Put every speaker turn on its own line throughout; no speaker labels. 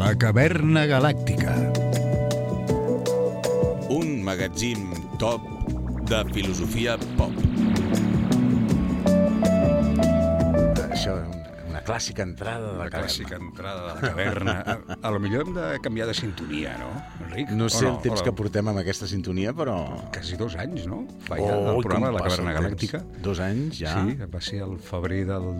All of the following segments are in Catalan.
La Caverna Galàctica.
Un magazín top de filosofia pop.
Això, una clàssica entrada de la caverna.
Clàssica entrada de la caverna. A lo millor hem de canviar de sintonia, no, Enric?
No sé el temps que portem amb aquesta sintonia, però...
Quasi 2 anys, no? Fa ja el programa de la Caverna Galàctica.
2 anys, ja?
Sí, va ser el febrer del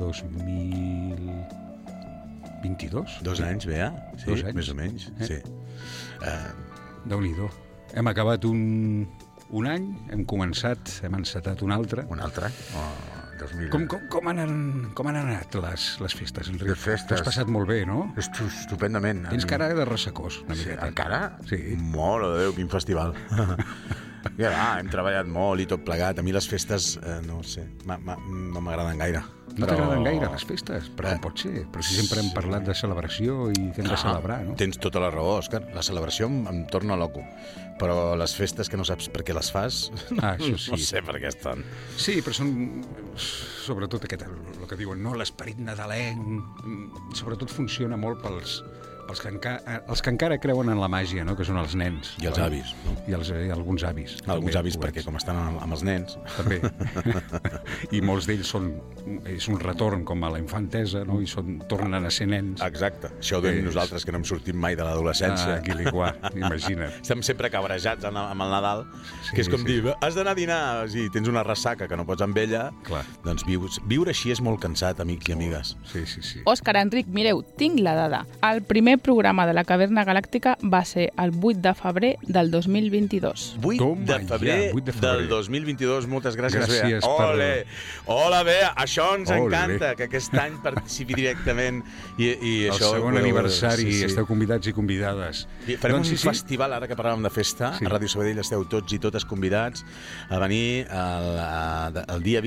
2022.
2 anys, bé, sí,
2 anys.
Més o menys, sí.
Déu-n'hi-do. Hem acabat un any, hem encetat un altre.
Un altre?
Com han anat les festes, Enric?
Les festes?
T'has passat molt bé, no?
Estupendament.
Tens cara de ressecós, una miqueta.
Encara?
Sí.
Mare de Déu, quin festival. Ja va, hem treballat molt i tot plegat. A mi les festes, no sé, no m'agraden gaire.
No t'agraden gaire les festes? Però com pot ser? Però si sempre hem parlat de celebració i que hem de celebrar, no?
Tens tota la raó, Òscar. La celebració em torna loco. Però les festes que no saps per què les fas,
Això sí.
no sé per què estan.
Sí, però són, sobretot aquest, el que diuen, no, l'esperit nadalenc, sobretot funciona molt pels que encara creuen en la màgia, no? Que són els nens.
I els avis, no?
I alguns avis.
Alguns avis, perquè com estan amb els nens...
També. I molts d'ells és un retorn com a la infantesa, no? I tornen a ser nens.
Exacte. Això ho diem nosaltres, que no hem sortit mai de l'adolescència.
Guiliguà, imagina't.
Estem sempre cabrejats amb el Nadal, que és com dir, has d'anar a dinar, si tens una ressaca que no pots amb ella,
clar. Doncs
viure així és molt cansat, amics i amigues.
Sí.
Òscar, Enric, mireu, tinc la dada. El primer programa de la Caverna Galàctica va ser el 8 de febrer del 2022.
8 de febrer del 2022, moltes gràcies, Bea.
Gràcies
Hola, Bea, això ens encanta, que aquest any participi directament. I
el
això,
segon aniversari, esteu convidats i convidades.
Farem un festival, ara que parlàvem de festa, a Ràdio Sabadell esteu tots i totes convidats a venir el dia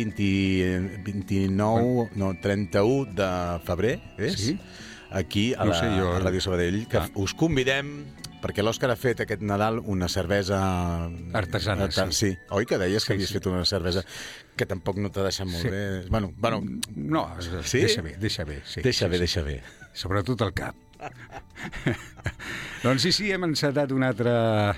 31 de febrer, és?
Sí.
Aquí a la Ràdio Sabadell, que us convidem perquè l'Òscar ha fet aquest Nadal una cervesa...
artesana,
sí. Oi que deies que havies fet una cervesa que tampoc no t'ha deixat molt bé? Bueno...
No,
sí?
Deixa bé. Sí,
deixa bé.
Sobretot el cap. Doncs sí, hem encetat un altre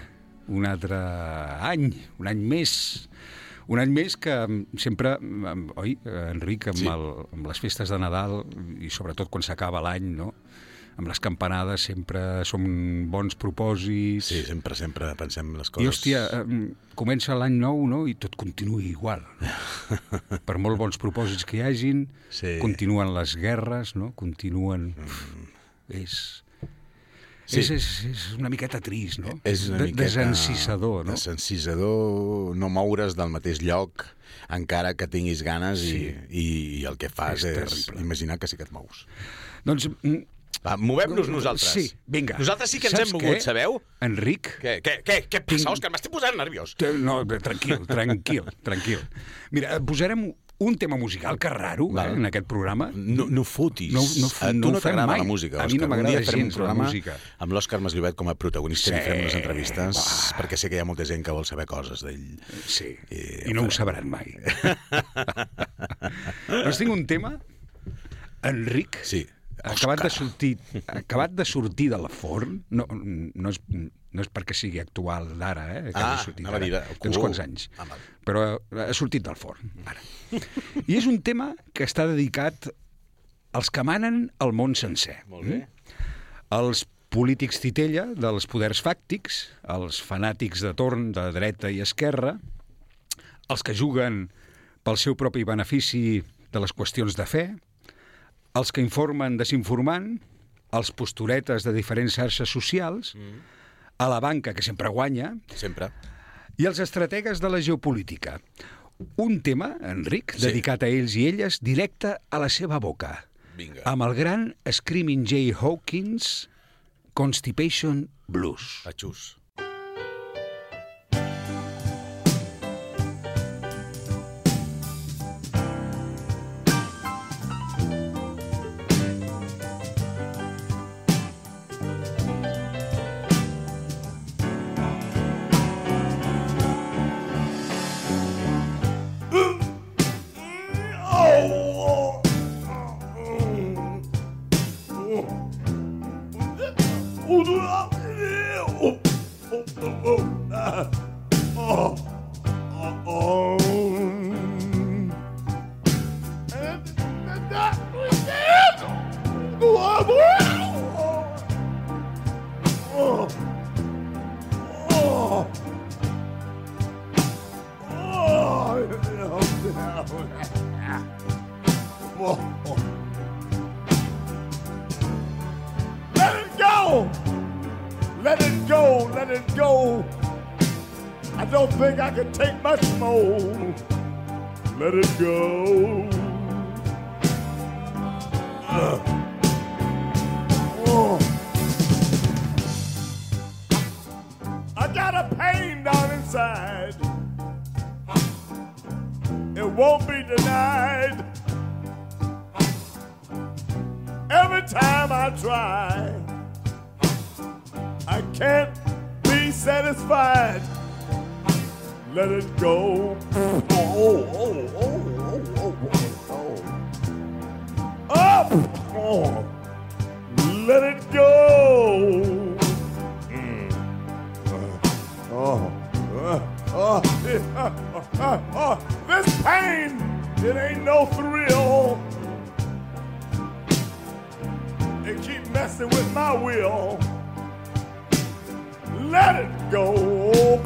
any, un any més... Un any més que sempre, oi, Enric, amb les festes de Nadal i sobretot quan s'acaba l'any, no? Amb les campanades sempre són bons propòsits.
Sí, sempre pensem les coses.
I, hòstia, comença l'any nou, no?, i tot continua igual. Per molt bons propòsits que hi hagin, continuen les guerres, no?, continuen... És una miqueta trist, no?
És una miqueta...
Desencisador, no?
Desencisador, no moure's del mateix lloc, encara que tinguis ganes, i el que fas és imaginar que sí que et mous.
Doncs...
Va, movem-nos nosaltres.
Sí, vinga.
Nosaltres sí que ens hem mogut, sabeu?
Enric?
Què passa, Òscar? M'estic posant nerviós.
No, tranquil. Mira, posarem un tema musical, que raro, en aquest programa.
No fotis. A tu no t'agrada la música, Òscar.
A mi no m'agrada gens la música.
Amb l'Òscar Masllovet com a protagonista i farem unes entrevistes, perquè sé que hi ha molta gent que vol saber coses d'ell.
Sí, i no ho sabran mai. Doncs tinc un tema, Enric, acabat de sortir del forn, no és perquè sigui actual d'ara, que hagi sortit ara, té uns quants anys, però ha sortit del forn, ara. I és un tema que està dedicat als que manen el món sencer.
Molt bé.
Els polítics titella dels poders fàctics, els fanàtics de torn de dreta i esquerra, els que juguen pel seu propi benefici de les qüestions de fe, els que informen desinformant, els posturetes de diferents xarxes socials, a la banca, que sempre guanya, i els estrategues de la geopolítica. Un tema, Enric, dedicat a ells i elles, directe a la seva boca.
Vinga.
Amb el gran Screaming Jay Hawkins, Constipation Blues.
Atxús.
Let it go! Let it go! Let it go! I don't think I can take much more. Let it go. I got a pain down inside. It won't be denied. Every time I try, I can't be satisfied. Let it go. Let it go. This pain, it ain't no thrill. They keep messing with my will. Let it go.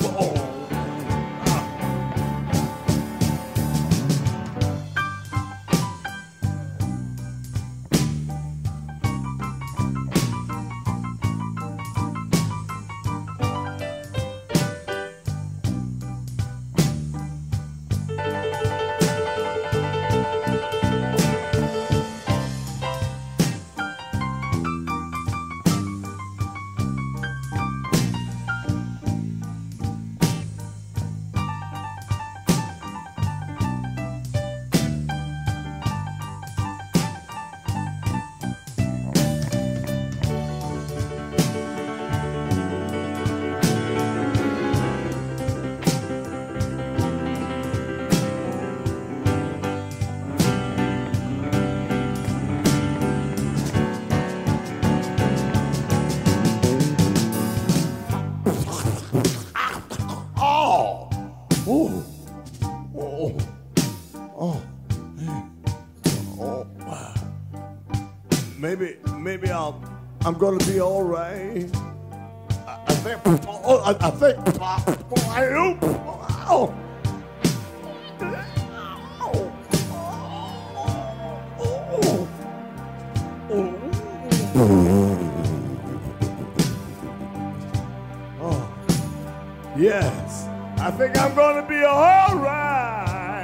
Maybe I'm gonna be all right. I think. Yes, I think I'm gonna be all right.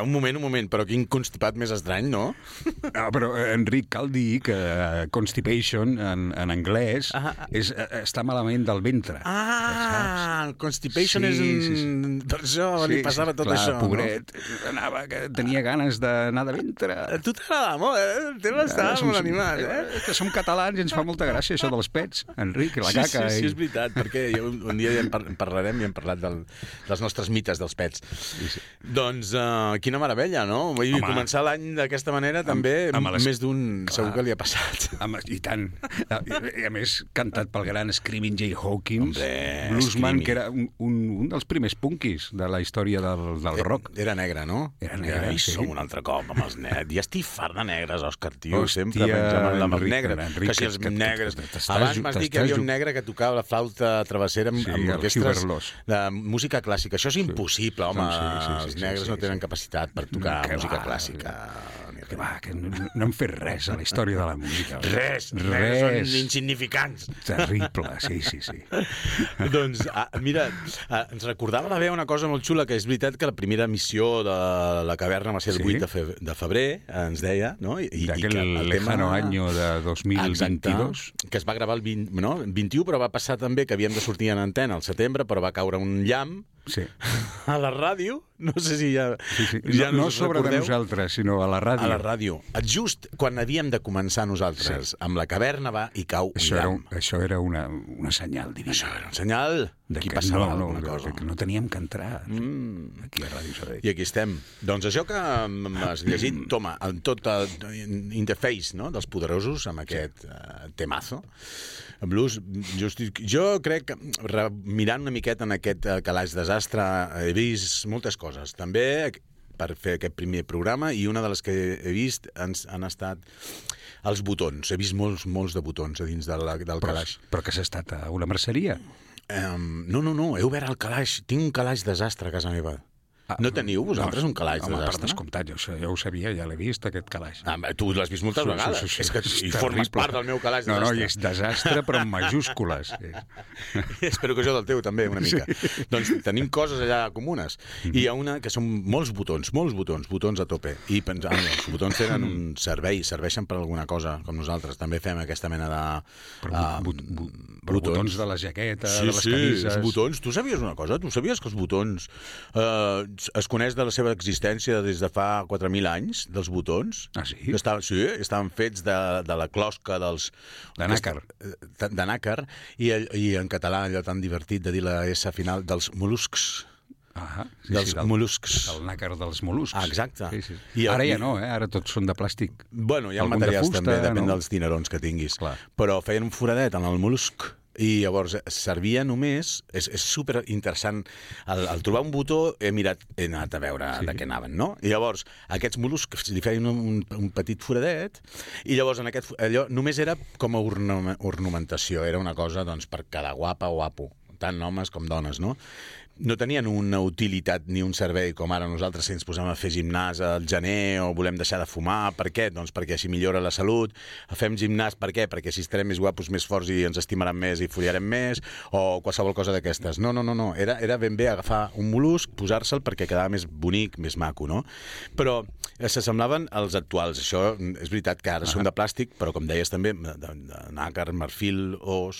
un moment, però quin constipat més estrany, no?
Però, Enric, cal dir que constipation, en anglès, està malament del ventre.
El constipation és un... Per això li passava tot això.
Pobret, anava, que tenia ganes d'anar de ventre.
A tu t'agrada molt, el tema està molt animat,
Que som catalans i ens fa molta gràcia això dels pets, Enric, la caca.
Sí, és veritat, perquè un dia ja en parlarem i hem parlat dels nostres mites dels pets. Doncs quina meravella, no? Vull dir, començar l'any d'aquesta manera també, més d'un segur que li ha passat.
I tant. I a més, cantat pel gran Screaming Jay Hawkins, bluesman, que era un dels primers punkis de la història del rock.
Era negre, no?
Era negre,
sí. Som un altre cop amb els negres. Ja estic fart de negres, Òscar, tio. Sempre menjant amb els negres. Que si els negres... Abans m'has dit que hi havia un negre que tocava la flauta travessera amb orquestres de música clàssica. Això és impossible, home. Els negres no tenen capacitat per tocar música clàssica.
Que no hem fet res a la història de la música.
Res. Són insignificants.
Terrible, sí.
Doncs, mira, ens recordava la veu una cosa molt xula, que és veritat que la primera emissió de La Caverna va ser el 8 de febrer, ens deia, no?
D'aquell lejano año de 2022.
Que es va gravar el 21, però va passar també que havíem de sortir en antena al setembre, però va caure un llamp a la ràdio. No sé si ja...
No sobre de nosaltres, sinó a la ràdio.
A la ràdio. Just quan havíem de començar nosaltres amb La Caverna va i cau un llamp.
Això era una senyal divina.
Això era un senyal de que passava alguna cosa.
Que no teníem que entrar aquí a Ràdio Sabadell.
I aquí estem. Doncs això que m'has llegit, toma, en tot Interface, no?, dels Poderosos, amb aquest temazo, blues. Jo crec que, mirant una miqueta en aquest calaix desastre, he vist moltes coses. També per fer aquest primer programa, i una de les que he vist han estat els botons. He vist molts de botons a dins del calaix.
Però que s'ha estat a una merceria?
No, he obert el calaix. Tinc un calaix desastre a casa meva. No teniu vosaltres un calaix desastre?
Home, per descomptat, jo ho sabia, ja l'he vist, aquest calaix.
Tu l'has vist moltes vegades. És que hi formes part del meu calaix desastre.
No, i és desastre, però en majúscules.
Espero que jo del teu també, una mica. Doncs tenim coses allà comunes. I hi ha una que són molts botons a tope. I els botons tenen un servei, serveixen per alguna cosa, com nosaltres. També fem aquesta mena de...
Botons de la jaqueta, de les camises...
Sí, els botons. Tu sabies una cosa? Tu sabies que els botons... es coneix de la seva existència des de fa 4.000 anys, dels botons.
Ah, sí?
Estaven fets de la closca dels...
De nàcar.
De nàcar, i en català allò tan divertit de dir la S final, dels mol·luscs. Dels mol·luscs.
El nàcar dels mol·luscs.
Exacte.
I ara ja no, ara tots són de plàstic.
Bueno, hi ha materials també, depèn dels dinerons que tinguis. Però feien un foradet en el mol·lusc, i llavors servia només... És super interessant. Al trobar un botó he anat a veure de què anaven, no? I llavors aquests mol·luscs li feien un petit foradet, i llavors allò només era com a ornamentació, era una cosa doncs per cada guapa o guapo, tant homes com dones, no? No tenien una utilitat ni un servei com ara nosaltres, si ens posem a fer gimnàs al gener o volem deixar de fumar. Per què? Doncs perquè així millora la salut. Fem gimnàs per què? Perquè així estarem més guapos, més forts i ens estimaran més i follarem més, o qualsevol cosa d'aquestes. No. Era ben bé agafar un mol·lusc, posar-se'l perquè quedava més bonic, més maco, no? Però s'assemblaven als actuals. Això és veritat que ara són de plàstic, però com deies també, de nàcar, marfil,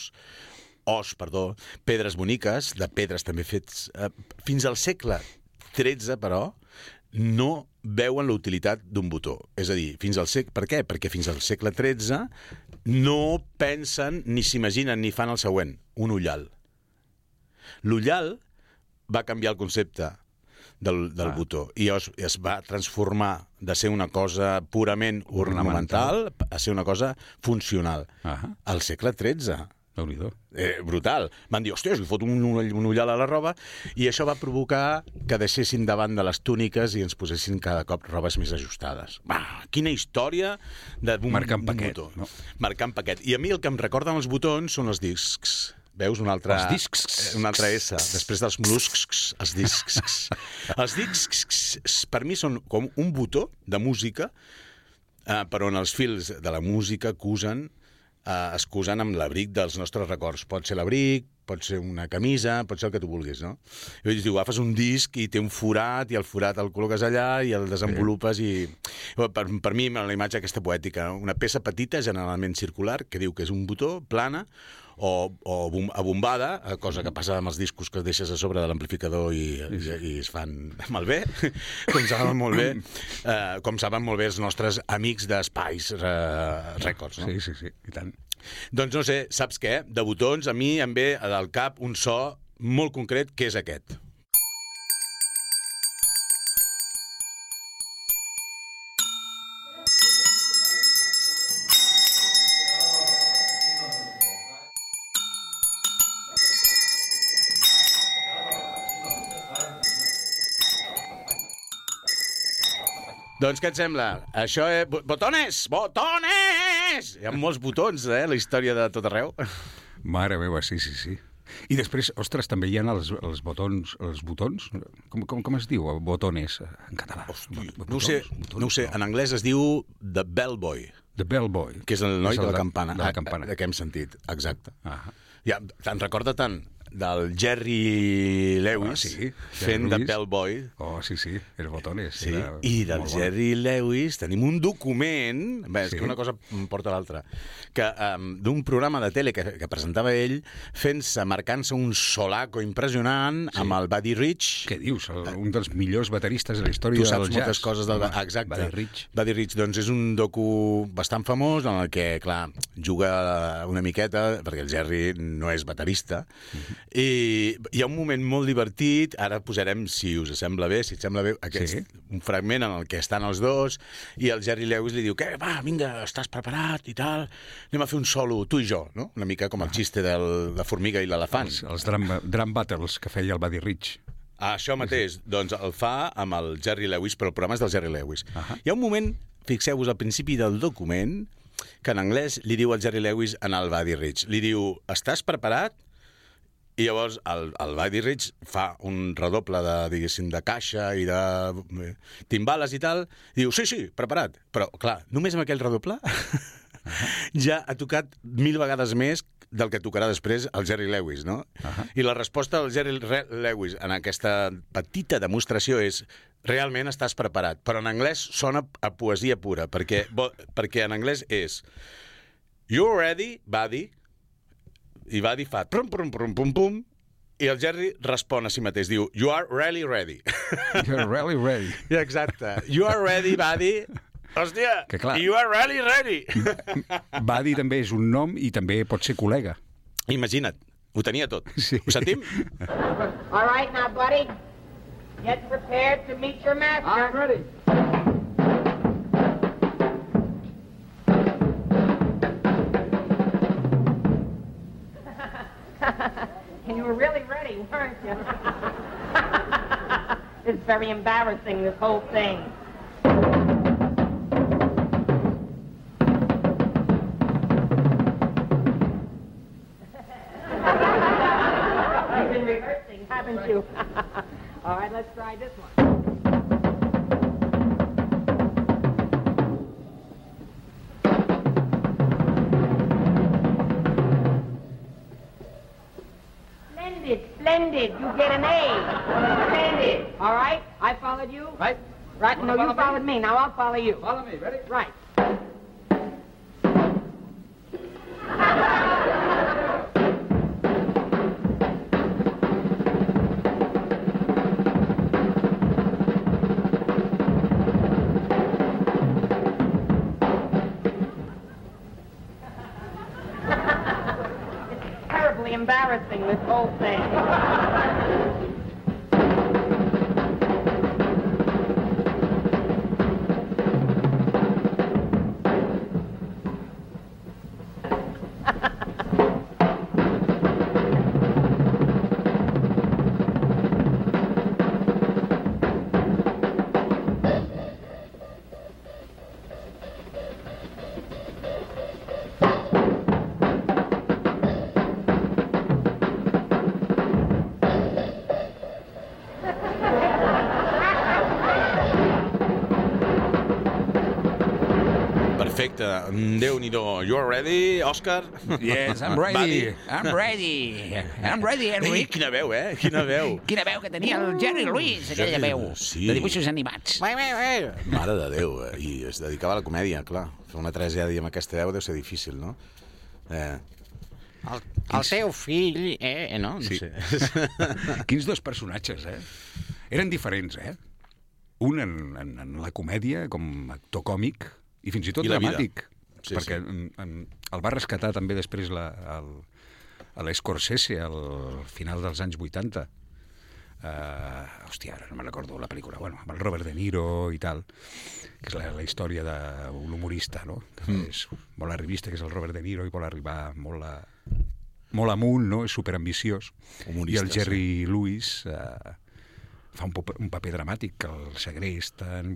pedres boniques, de pedres també fets... Fins al segle XIII, però, no veuen la utilitat d'un botó. És a dir, per què? Perquè fins al segle XIII no pensen, ni s'imaginen, ni fan el següent, un ullal. L'ullal va canviar el concepte del botó, i es va transformar de ser una cosa purament ornamental a ser una cosa funcional. Al segle XIII. Brutal. Van dir, hòstia, si fot un ullal a la roba, i això va provocar que deixessin davant de les túniques i ens posessin cada cop robes més ajustades. Quina història d'un botó. Marcant paquet. I a mi el que em recorden els botons són els discs. Veus? Un altre S. Després dels mol·luscs, els discs. Els discs, per mi, són com un botó de música per on els fils de la música cusen es cosen amb l'abric dels nostres records. Pot ser l'abric, pot ser una camisa, pot ser el que tu vulguis, no? I tu agafes un disc i té un forat, i el forat el col·loques allà i el desenvolupes i... Per mi, la imatge aquesta poètica, una peça petita, generalment circular, que diu que és un botó, plana, o abombada, cosa que passa amb els discos que deixes a sobre de l'amplificador i es fan malbé, com saben molt bé els nostres amics d'Spice Records, no?
Sí, i tant.
Doncs no sé, saps què? De botons, a mi em ve al cap un so molt concret, que és aquest. Doncs què et sembla? Això és... Botones! Botones! Hi ha molts botons, la història de tot arreu.
Mare meva, sí. I després, ostres, també hi ha els botons... Els botons? Com es diu, botones, en català?
Hosti, no ho sé. En anglès es diu The Bellboy.
The Bellboy.
Que és el noi de la campana.
De la campana.
De què hem sentit, exacte.
Ja,
te'n recorda tant del Jerry Lewis fent de Bellboy.
Sí, els botones.
Sí. I del Jerry Lewis tenim un document, és que una cosa porta l'altra, que d'un programa de tele que presentava ell, marcant-se un solaco impressionant amb el Buddy Rich.
Què dius? Un dels millors bateristes de la història del jazz.
Tu saps moltes coses del... Exacte. Buddy Rich, doncs és un docu bastant famós en el que, clar, juga una miqueta, perquè el Jerry no és baterista, i hi ha un moment molt divertit, ara posarem, si et sembla bé, un fragment en el que estan els dos, i el Jerry Lewis li diu, què, va, vinga, estàs preparat i tal, anem a fer un solo, tu i jo, no? Una mica com el xiste de la formiga i l'elefant.
Els drum battles que feia el Buddy Rich.
Això mateix, doncs el fa amb el Jerry Lewis, però el programa és del Jerry Lewis. Hi ha un moment, fixeu-vos al principi del document, que en anglès li diu al Jerry Lewis en el Buddy Rich. Li diu, estàs preparat? I llavors el Buddy Rich fa un redoble de caixa i de timbales i tal, i diu, sí, preparat. Però, clar, només amb aquell redoble ja ha tocat 1000 vegades més del que tocarà després el Jerry Lewis, no? I la resposta del Jerry Lewis en aquesta petita demostració és realment estàs preparat. Però en anglès sona a poesia pura, perquè en anglès és You ready, Buddy? I Buddy fa pum, i el Jerry respon a si mateix, diu You are really ready.
You're really ready.
Exacte. You are ready, Buddy. Hòstia, you are really ready.
Buddy també és un nom i també pot ser col·lega.
Imagina't, ho tenia tot.
Sí.
Ho sentim?
All right, now, Buddy, get prepared to meet your master.
I'm ready.
And you were really ready, weren't you? It's very embarrassing, this whole thing. You've been rehearsing, haven't you? All right, let's try this one. Splendid. You get an A. Splendid. All right? I followed you?
Right.
Right. No, you followed me. Now I'll follow you.
Follow me. Ready?
Right. Embarrassing, this whole thing.
Perfecte. Déu-n'hi-do. You're ready, Òscar?
Yes, I'm ready. I'm ready. I'm ready,
Ei,
Enric.
quina veu, Quina veu.
Quina veu que tenia el Jerry Lewis, aquella veu
Sí.
de dibuixos animats.
Mare de Déu, i es dedicava a la comèdia, clar. Fer una tragèdia amb aquesta veu deu ser difícil, no?
El seu fill, no? No
Sí.
sé.
Quins dos personatges, Eren diferents, Un en la comèdia, com actor còmic, i fins i tot
I la vida.
dramàtic.
Sí,
perquè el va rescatar també després a l'Scorsese al final dels anys 80. Hòstia, ara no me'n recordo la pel·lícula, amb el Robert De Niro i tal, que és la història d'un humorista, no? Que és molt arribista, que és el Robert De Niro, i vol arribar molt amunt, no? És superambiciós.
Humorista,
I el Jerry Lewis fa un paper dramàtic, que el segresten,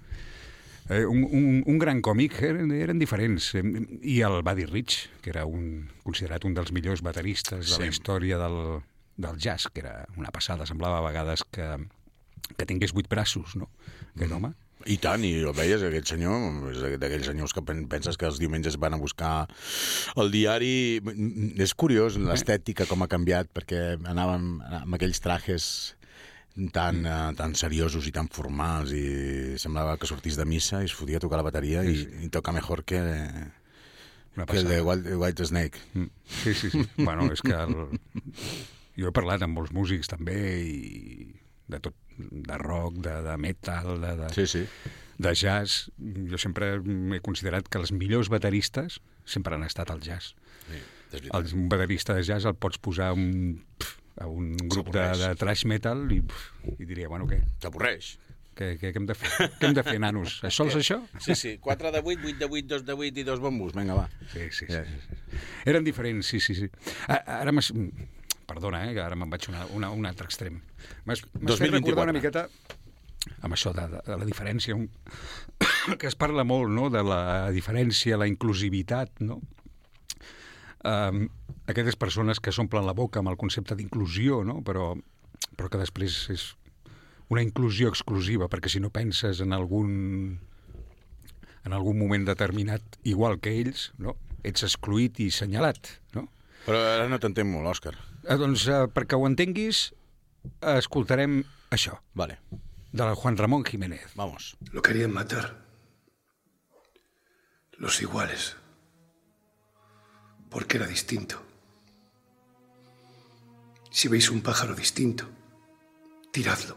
un gran còmic, eren diferents. I el Buddy Rich, que era considerat un dels millors bateristes de la història del jazz, que era una passada, semblava a vegades que tingués 8 braços, no? Aquest home.
I tant, i el veies, aquest senyor, és d'aquells senyors que penses que els diumenges van a buscar el diari. És curiós l'estètica com ha canviat, perquè anàvem amb aquells trajes tan seriosos i tan formals, i semblava que sortís de missa i es fotia a tocar la bateria i toca mejor que el de White Snake.
Sí. És que jo he parlat amb molts músics també, i de tot, de rock, de metal, de jazz. Jo sempre he considerat que els millors bateristes sempre han estat al jazz. Un baterista de jazz el pots posar a un grup de thrash metal i diria, què?
S'avorreix.
Què hem de fer? Què hem de fer, nanos? Sols això?
Sí. 4 de 8, 8 de 8, 2 de 8 i 2 bombos. Vinga, va.
Sí. Eren diferents, sí. Ara perdona, que ara me'n vaig a un altre extrem. M'has fet recordar una miqueta amb això de la diferència, que es parla molt, no?, de la diferència, la inclusivitat, no? Aquestes persones que s'omplen la boca amb el concepte d'inclusió, no?, però que després és una inclusió exclusiva, perquè si no penses en algun moment determinat igual que ells, no?, ets excluït i senyalat, no?
Però ara no t'entenc molt, Òscar.
Doncs, perquè ho entenguis, escoltarem això.
Vale.
De Juan Ramón Jiménez.
Vamos.
Lo querían matar. Los iguales. Porque era distinto. Si veis un pájaro distinto, tiradlo.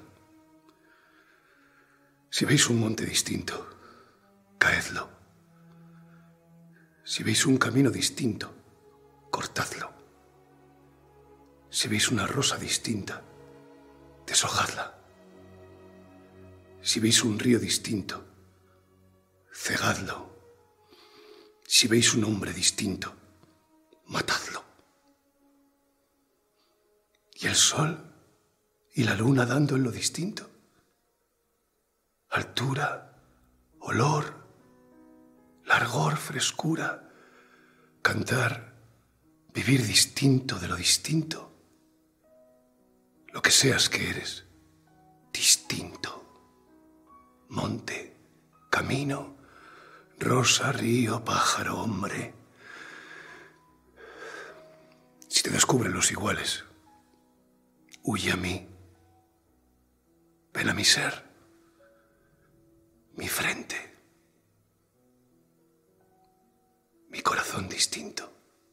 Si veis un monte distinto, caedlo. Si veis un camino distinto, cortadlo. Si veis una rosa distinta, deshojadla. Si veis un río distinto, cegadlo. Si veis un hombre distinto, matadlo. ¿Y el sol y la luna dando en lo distinto? Altura, olor, largor, frescura, cantar, vivir distinto de lo distinto. Lo que seas que eres, distinto. Monte, camino, rosa, río, pájaro, hombre. Si te descubren los iguales, huye a mí. Ven a mi ser, mi frente, mi corazón distinto.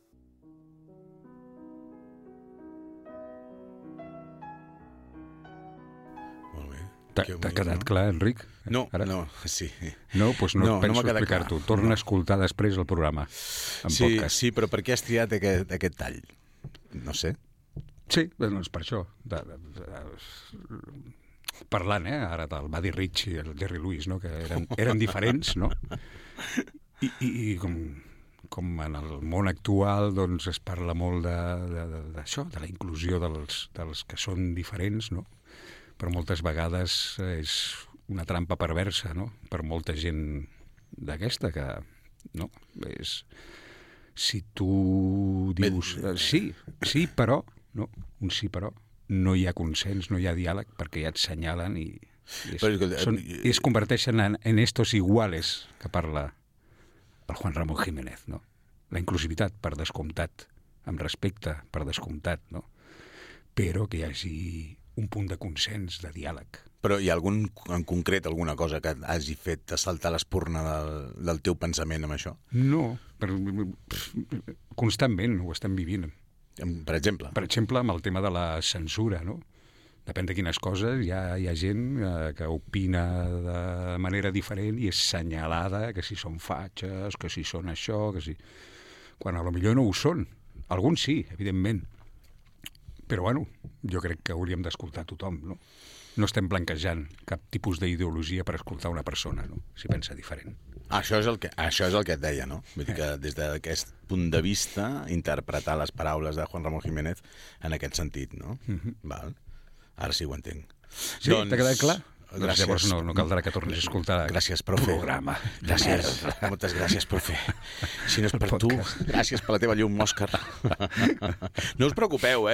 Molt bé.
T'ha quedat clar, Enric?
No,
Ara?
no, sí.
No, doncs no penso
m'ha quedat
explicar-t'ho.
clar.
Torna a escoltar després el programa, en podcast.
Sí, però per què has triat aquest tall? No sé.
Sí, doncs per això. Parlant, ara del Buddy Rich i el Jerry Lewis, no?, que eren diferents, no? I com en el món actual doncs es parla molt d'això, de la inclusió dels que són diferents, no? Però moltes vegades és una trampa perversa, no?, per molta gent d'aquesta, que, no, és... Si tu dius... Sí, però, no? Un sí, però, no hi ha consens, no hi ha diàleg, perquè ja et senyalen i es converteixen en estos iguales que parla pel Juan Ramón Jiménez, no? La inclusivitat, per descomptat, amb respecte, per descomptat, no? Però que hi hagi un punt de consens, de diàleg.
Però hi ha algun, en concret, alguna cosa que hagi fet saltar l'espurna del teu pensament amb això?
No, constantment ho estem vivint.
Per exemple?
Per exemple, amb el tema de la censura, no? Depèn de quines coses, hi ha gent que opina de manera diferent i és senyalada que si són fatxes, que si són això, que si... Quan a lo millor no ho són. Alguns sí, evidentment. Però, bueno, jo crec que hauríem d'escoltar tothom, no? No estem blanquejant cap tipus d'ideologia per escoltar una persona, no? Si pensa diferent.
Això és el que et deia, no? Vull dir que des d'aquest punt de vista, interpretar les paraules de Juan Ramón Jiménez en aquest sentit, no? Val. Ara sí ho entenc.
Sí, t'ha quedat clar?
Gràcies.
Llavors no caldrà que tornis a escoltar
gràcies, profe.
Programa.
Gràcies. Moltes gràcies, profe. Si no és per tu, gràcies per la teva llum, Òscar. No us preocupeu,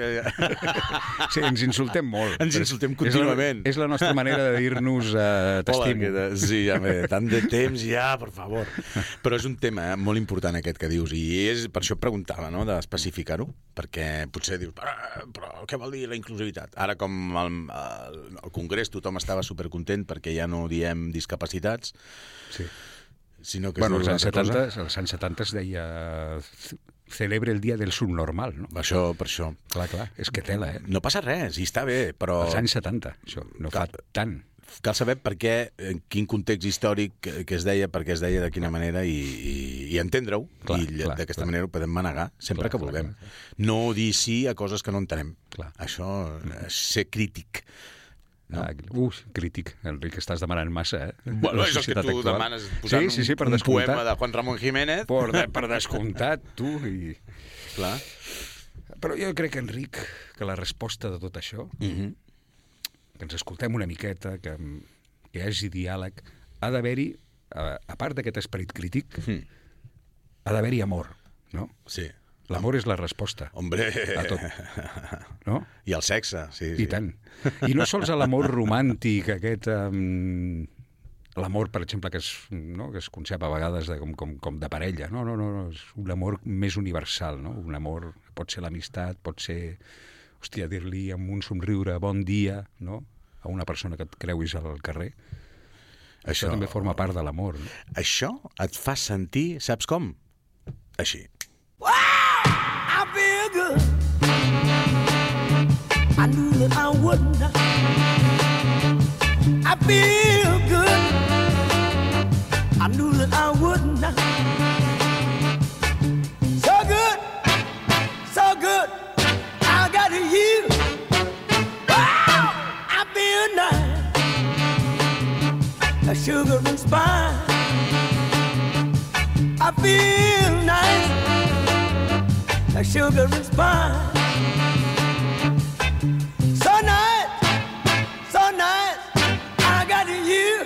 Sí, ens insultem molt.
Ens insultem contínuament.
És la nostra manera de dir-nos t'estimo.
Sí, tant de temps ja, per favor. Però és un tema molt important aquest que dius, i és per això preguntava, no?, d'especificar-ho, perquè potser dius, però què vol dir la inclusivitat? Ara, com al Congrés tothom estava supercontent perquè ja no diem discapacitats,
sí,
sinó que
als anys 70 es deia celebre el dia del subnormal, no?
Per això.
Clar, és que tela,
No passa res, i està bé, però...
Als anys 70, això, no fa tant.
Cal saber per què, en quin context històric que es deia, per què es deia, de quina manera, i entendre-ho, i d'aquesta manera ho podem manegar sempre que vulguem. No dir sí a coses que no entenem. Això és ser crític.
No? Crític, Enric, estàs demanant massa,
Bueno, és el que tu demanes, posant un poema de Juan Ramón Jiménez.
Per descomptat, tu.
Clar.
Però jo crec, Enric, que la resposta de tot això, que ens escoltem una miqueta, que hi hagi diàleg, ha d'haver-hi, a part d'aquest esperit crític, ha d'haver-hi amor, no?
Sí.
L'amor és la resposta.
Hombre!
A tot. No?
I el sexe, sí.
I tant. I no sols l'amor romàntic, aquest... l'amor, per exemple, que es concep a vegades com de parella. No, és un amor més universal, no? Un amor, pot ser l'amistat, pot ser, hòstia, dir-li amb un somriure bon dia, no?, a una persona que et creuis al carrer. Això també forma part de l'amor, no?
Això et fa sentir, saps com? Així.
I feel good. I knew that I wouldn't. I feel good. I knew that I wouldn't. So good, so good. I got you. Wow, I feel nice. A sugar and spice. I feel nice. A sugar and spice. So nice, so nice, I got you.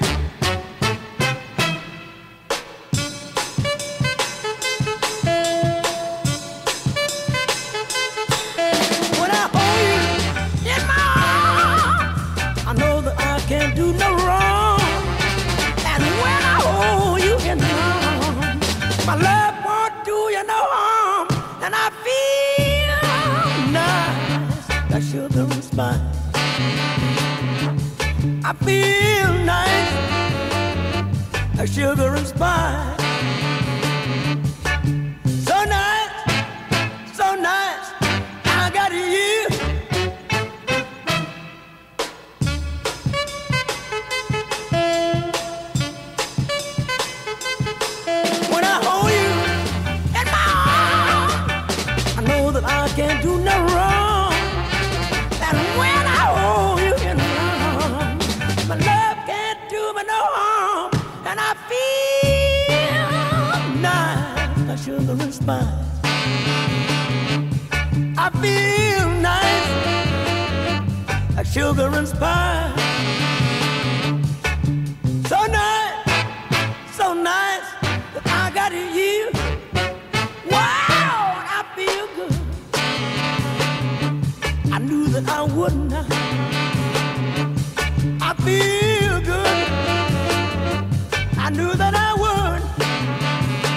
When I hold you in my arms, I know that I can't do no wrong. And when I hold you in my arms, my love won't do you no harm. And I feel nice, like sugar and spice. I feel nice, like sugar and spice. So nice, I got you. When I hold you in my arms, I know that I can't do no wrong. And when I hold you in my arms, my love can't do me no harm. And I feel nice, like sugar and spice. I feel nice, like sugar and spice. So nice that I got you. Wow, I feel good. I knew that I wouldn't. I feel good. I knew that I would.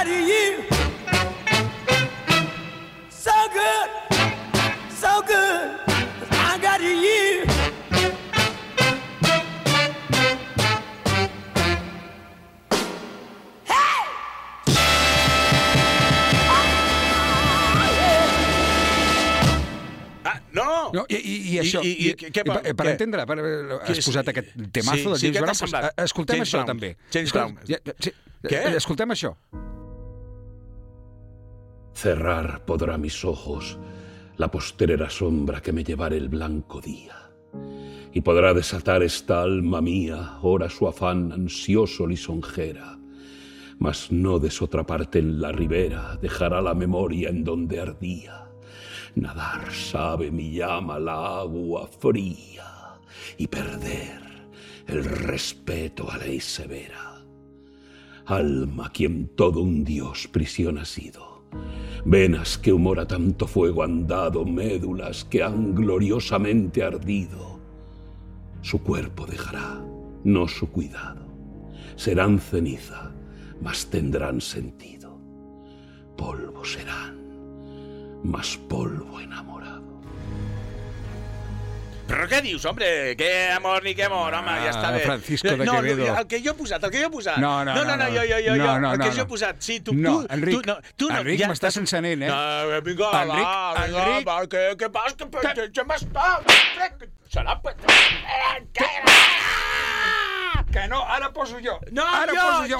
got you. So good, so good. I got you.
No,
i això... Per entendre, has posat aquest temazo de James Brown, escoltem això també.
James Brown.
Què? Escoltem això.
Cerrar podrá mis ojos la postrera sombra que me llevara el blanco día, y podrá desatar esta alma mía, ora su afán ansioso lisonjera, mas no des otra parte en la ribera, dejará la memoria en donde ardía. Nadar sabe mi llama la agua fría, y perder el respeto a ley severa. Alma quien todo un dios prisión ha sido, venas que humor a tanto fuego han dado, médulas que han gloriosamente ardido. Su cuerpo dejará, no su cuidado. Serán ceniza, mas tendrán sentido. Polvo serán, mas polvo enamorado.
Però què dius, hombre? Què amor ni què amor, home, ja està bé.
Francisco de Quevedo.
El que jo he posat.
No,
el que jo he posat. Sí, tu...
No, Enric, m'estàs encenent, eh?
No, vinga, va, què passa? Que m'està... Serà...
Que no, ara poso jo.
No, jo,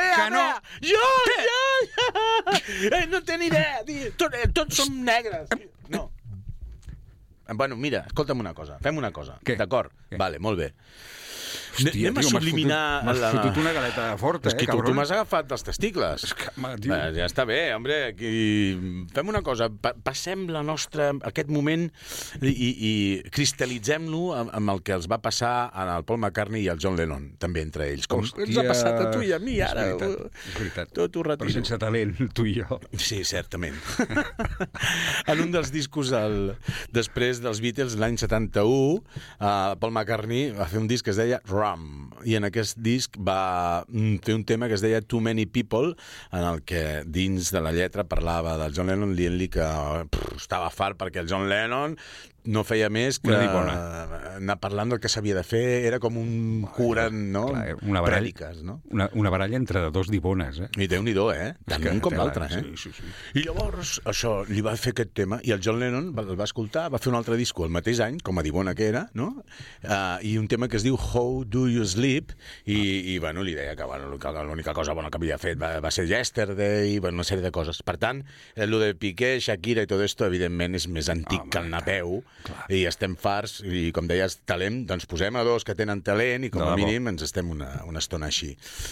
no té ni idea. Tots som negres. No. Bueno, mira, escolta'm una cosa. Fem una cosa. D'acord? Vale, molt bé.
Hòstia,
anem a subliminar...
M'has fotut una galeta forta,
és que tu m'has agafat els testicles. Ja està bé, hombre. Fem una cosa. Passem aquest moment i cristal·litzem-lo amb el que els va passar al Paul McCartney i al John Lennon, també entre ells. Com ens ha passat a tu i a mi, ara.
És veritat.
Tot ho retiro.
Però sense talent, tu i jo.
Sí, certament. En un dels discos, després dels Beatles, l'any 71, Paul McCartney va fer un disc que es deia Rum, i en aquest disc va fer un tema que es deia Too Many People, en el que dins de la lletra parlava del John Lennon dient-li que estava fart perquè el John Lennon no feia més que anar parlant del que s'havia de fer. Era com un cura, no? Prèdiques, no?
Una baralla entre dos dibones, eh?
I Déu-n'hi-do, eh? Tant un com l'altre, eh?
Sí.
I llavors, això, li va fer aquest tema, i el John Lennon el va escoltar, va fer un altre disco el mateix any, com a dibona que era, no? I un tema que es diu How Do You Sleep, i bueno, li deia que l'única cosa bona que havia fet va ser Yesterday, una sèrie de coses. Per tant, el de Piqué, Shakira i tot esto, evidentment, és més antic que el Napeu, i estem farts, i com deies, talent, doncs posem a dos que tenen talent i com a mínim ens estem una estona així.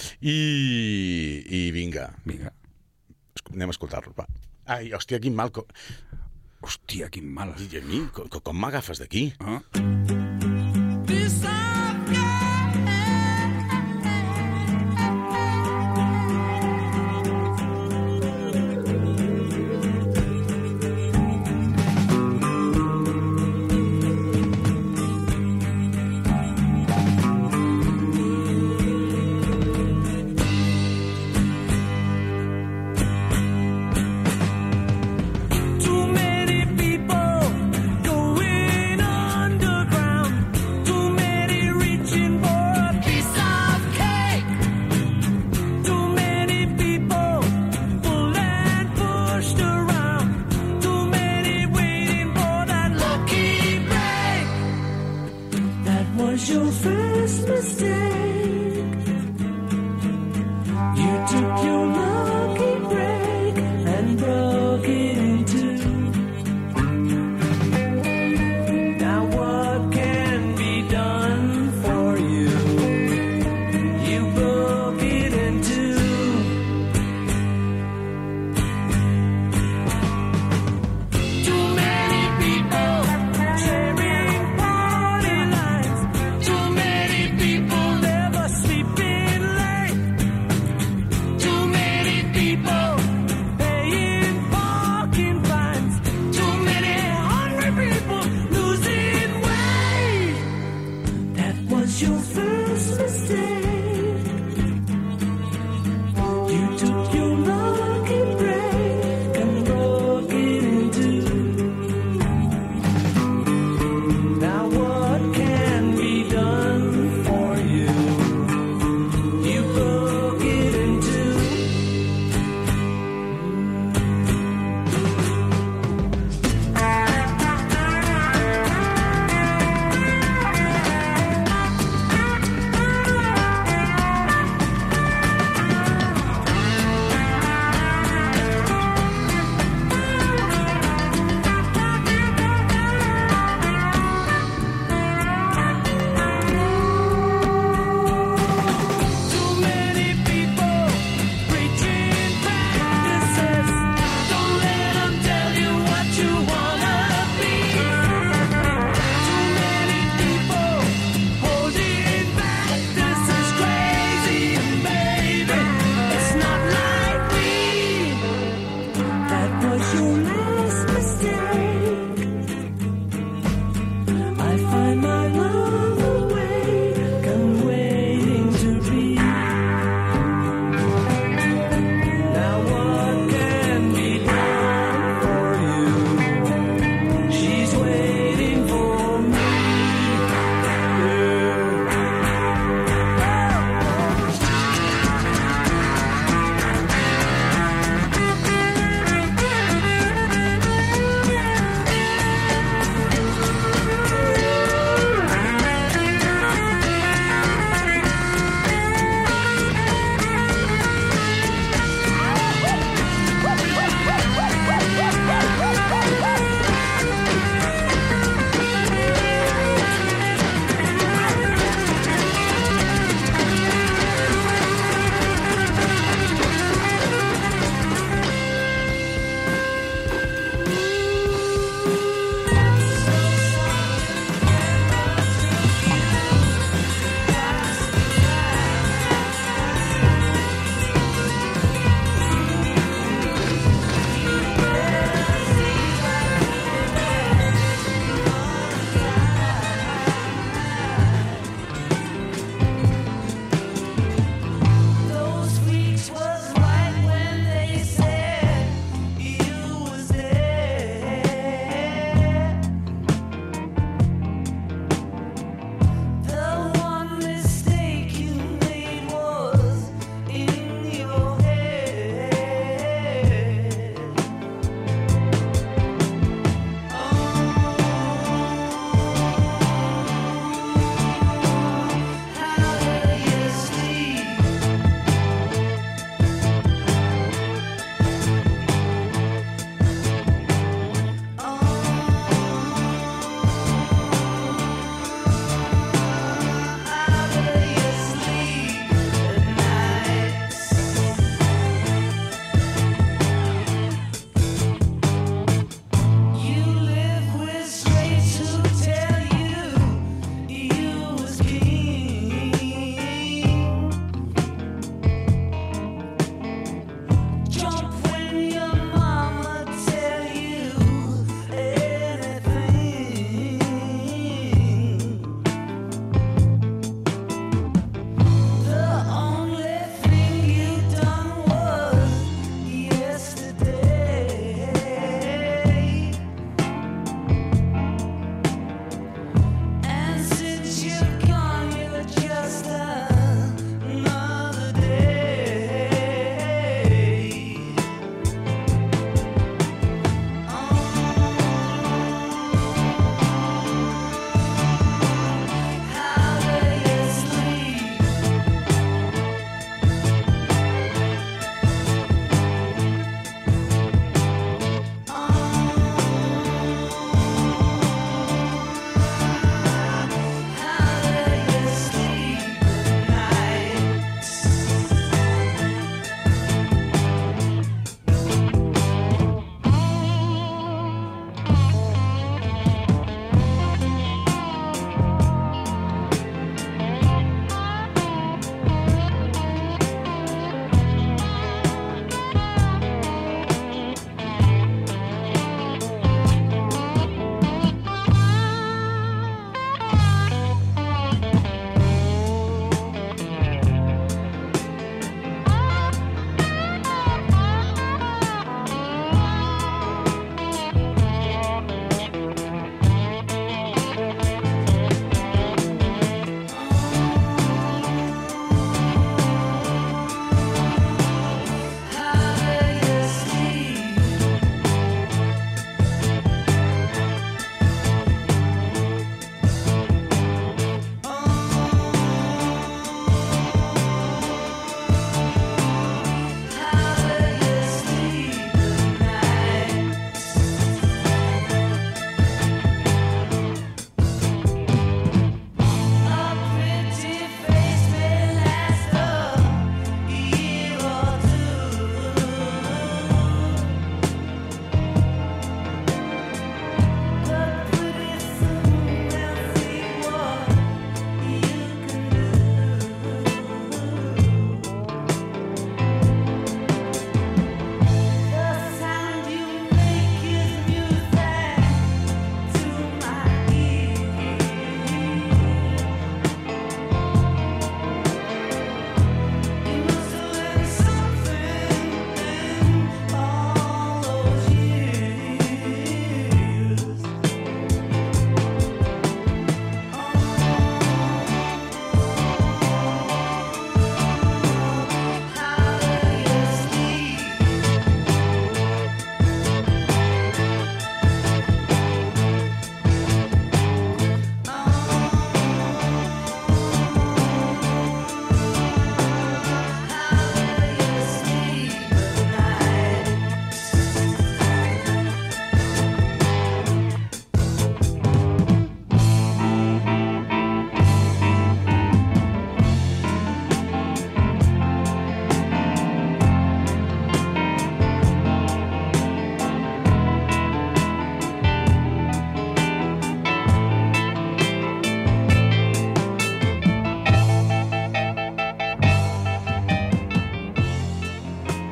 I vinga. Anem a escoltar-lo, va. Ai, hòstia, quin mal...
Hòstia, quin mal.
I a mi, com m'agafes d'aquí?
Too many people going underground.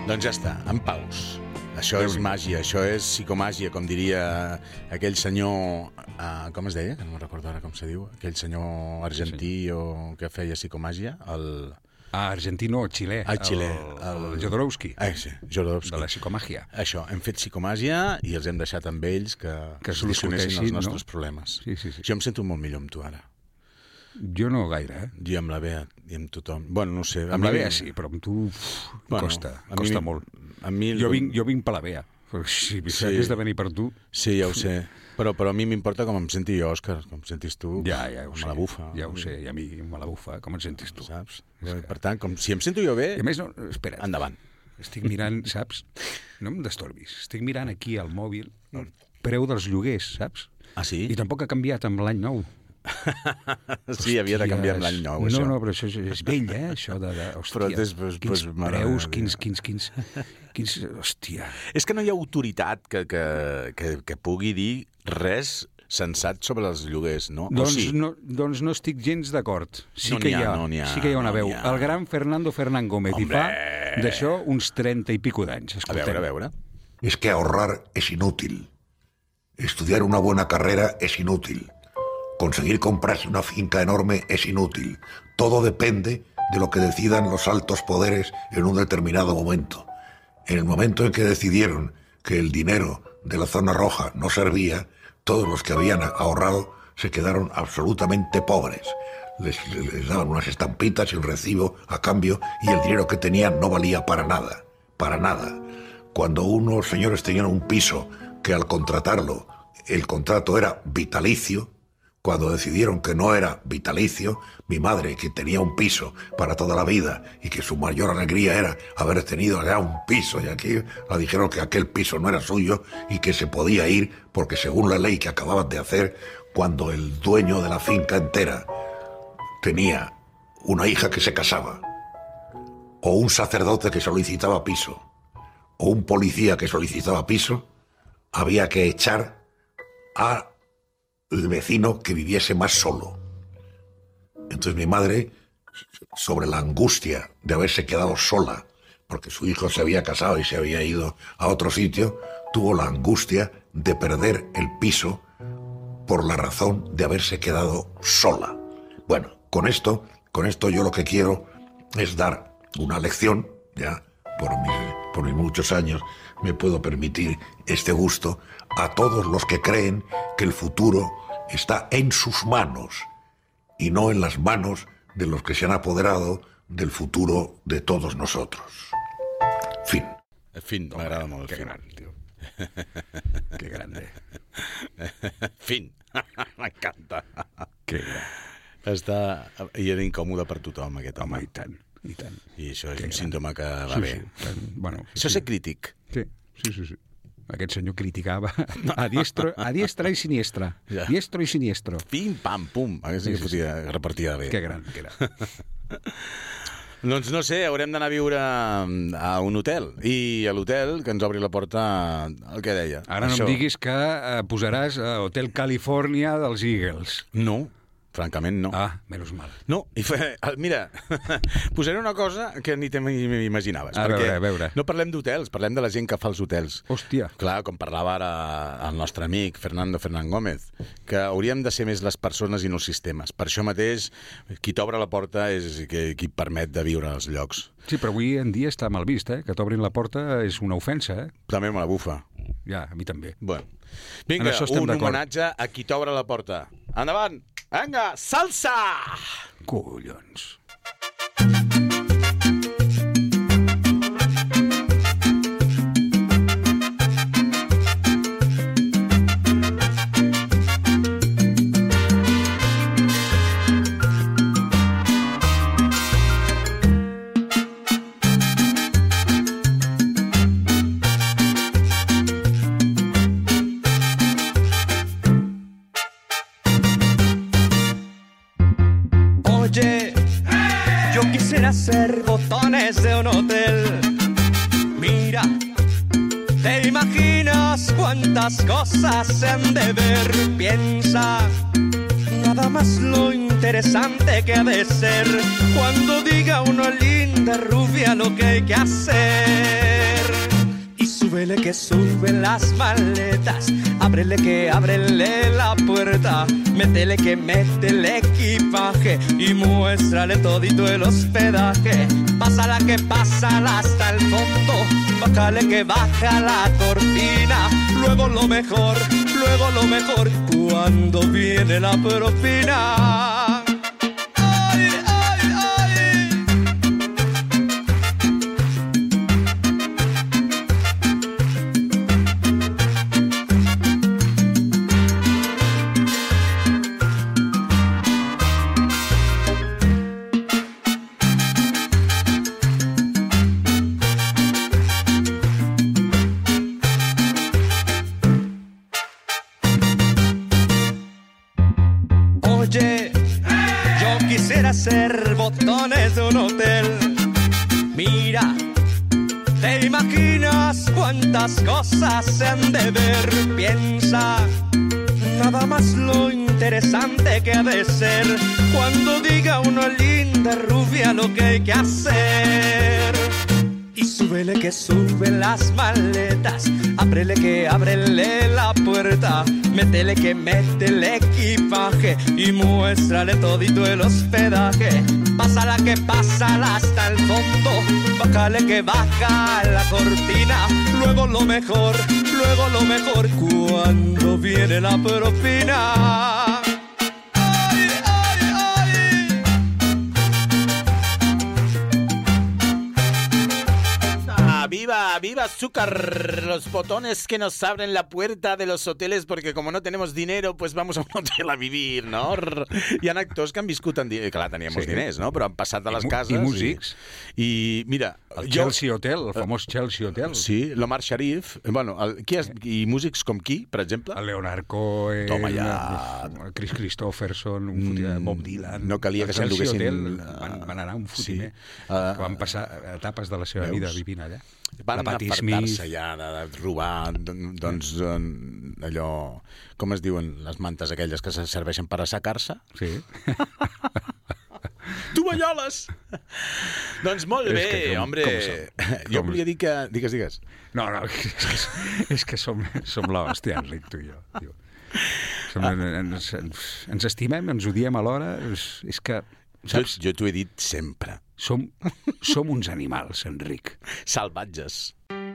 Doncs ja està, en paus. Això és màgia, això és psicomàgia, com diria aquell senyor... com es deia? Que no me'n recordo ara com se diu. Aquell senyor argentí o que feia psicomàgia.
Argentino o xilè.
Xilè.
El Jodorowsky.
Sí, Jodorowsky.
De la psicomàgia.
Això, hem fet psicomàgia i els hem deixat amb ells que solucionessin els nostres problemes.
Sí.
Jo em sento molt millor amb tu ara.
Jo no gaire,
Jo amb la Bea i amb tothom. Bueno, no sé.
Amb la Bea sí, però amb tu costa molt. Jo vinc per la Bea. Si hagués de venir per tu...
Sí, ja ho sé. Però a mi m'importa com em senti jo, Òscar, com em sentis tu.
Ja ho sé.
Me la bufa.
Ja ho sé, i a mi me la bufa. Com et sentis tu?
Saps? Per tant, si em sento jo bé...
I a més, espera.
Endavant.
Estic mirant, saps? No em destorbis. Estic mirant aquí al mòbil el preu dels lloguers, saps?
Ah, sí?
I tampoc ha canviat amb l'any nou.
Sí, havia de canviar amb l'any nou, això.
No, però això és vell, això de hòstia, quins preus, quins... Hòstia.
És que no hi ha autoritat que pugui dir res sensat sobre els lloguers, no?
Doncs no estic gens d'acord. Sí que hi ha una veu. El gran Fernando Fernán Gómez. I fa d'això uns 30 i pico d'anys.
A veure.
Es que ahorrar es inútil. Estudiar una buena carrera es inútil. Conseguir comprarse una finca enorme es inútil. Todo depende de lo que decidan los altos poderes en un determinado momento. En el momento en que decidieron que el dinero de la zona roja no servía, todos los que habían ahorrado se quedaron absolutamente pobres. Les daban unas estampitas y un recibo a cambio y el dinero que tenían no valía para nada. Para nada. Cuando unos señores tenían un piso que al contratarlo, el contrato era vitalicio, cuando decidieron que no era vitalicio, mi madre, que tenía un piso para toda la vida y que su mayor alegría era haber tenido ya un piso, y aquí le dijeron que aquel piso no era suyo y que se podía ir porque según la ley que acababan de hacer, cuando el dueño de la finca entera tenía una hija que se casaba, o un sacerdote que solicitaba piso, o un policía que solicitaba piso, había que echar a el vecino que viviese más solo. Entonces mi madre, sobre la angustia de haberse quedado sola, porque su hijo se había casado y se había ido a otro sitio, tuvo la angustia de perder el piso por la razón de haberse quedado sola. Bueno, con esto yo lo que quiero es dar una lección, ya por mis muchos años me puedo permitir este gusto, a todos los que creen que el futuro está en sus manos y no en las manos de los que se han apoderado del futuro de todos nosotros. Fin.
Fin, m'agrada molt.
Que gran, tio. Que grande.
Fin. M'encanta.
Que gran.
I era incòmode per tothom, aquest home.
I tant.
I això és un símptoma que va bé.
Bueno,
això és ser crític.
Sí. Aquest senyor criticava a diestra i siniestra.
Ja.
Diestro i siniestro.
Pim, pam, pum. Aquesta que fotia repartida bé.
Que gran que era.
Doncs no sé, haurem d'anar a viure a un hotel. I a l'hotel que ens obri la porta el que deia.
Ara no em diguis que posaràs Hotel Califòrnia dels Eagles.
No. Francament, no.
Ah, menys mal.
No, mira, posaré una cosa que ni t'imaginaves.
A veure.
No parlem d'hotels, parlem de la gent que fa els hotels.
Hòstia.
Clar, com parlava ara el nostre amic Fernando Fernán Gómez, que hauríem de ser més les persones i no els sistemes. Per això mateix, qui t'obre la porta és qui permet de viure als llocs.
Sí, però avui en dia està mal vist, que t'obrin la porta és una ofensa,
També me la bufa.
Ja, a mi també.
Bueno. Vinga, un homenatge a qui t'obre la porta. Endavant! Vinga, salsa!
Collons.
Ser botones de un hotel. Mira, ¿te imaginas cuántas cosas se han de ver? Piensa, nada más lo interesante que ha de ser cuando diga una linda rubia lo que hay que hacer. que suben las maletas. Ábrele que ábrele la puerta. Métele que mete el equipaje y muéstrale todito el hospedaje. Pásala que pásala hasta el fondo. Bájale que baja la cortina. Luego lo mejor, cuando viene la propina. Ay, ay, ay. Oye, yo quisiera ser botones de un hotel. Mira, ¿te imaginas cuántas cosas se han de ver? Piensa, nada más lo interesante que ha de ser cuando diga una linda rubia lo que hay que hacer. Y súbele que suben las maletas. Ábrele que ábrele la puerta. Métele que mete el equipaje y muéstrale todito el hospedaje. Pásala que pásala hasta el fondo. Bájale que baja la cortina. Luego lo mejor, cuando viene la propina. Ay, ay, ay.
¡Viva, viva azúcar! Los botones que nos abren la puerta de los hoteles, perquè com no tenemos dinero, pues vamos a un hotel a vivir, no? Hi ha actors que han viscut en diners, clar, teníem molts diners, no? Però han passat a les cases.
I músics.
I mira...
El Chelsea Hotel, el famós Chelsea Hotel.
Sí, l'Omar Sharif. Bueno, i músics com qui, per exemple?
El Leonard Cohen,
Toma ja.
Chris Christopherson, Bob Dylan.
No calia que s'enduguessin...
El Chelsea Hotel van anar un fotimer. Que van passar etapes de la seva vida vivint allà.
Van apartar-se ja de robar, doncs, allò... Com es diuen les mantes aquelles que serveixen per assecar-se?
Sí.
Tovalloles! Doncs molt bé, hombre. Jo volia dir que... Digues.
No, és que som l'hòstia, Enric, tu i jo. Ens estimem, ens odiem alhora. És que...
Saps? Jo t'ho he dit sempre.
Som uns animals, Enric.
Salvatges.